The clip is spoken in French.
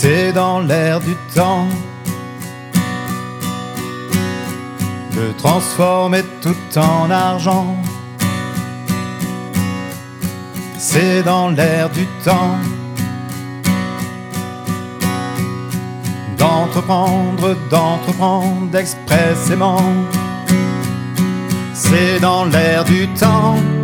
C'est dans l'air du temps de transformer tout en argent. C'est dans l'air du temps d'entreprendre expressément. C'est dans l'air du temps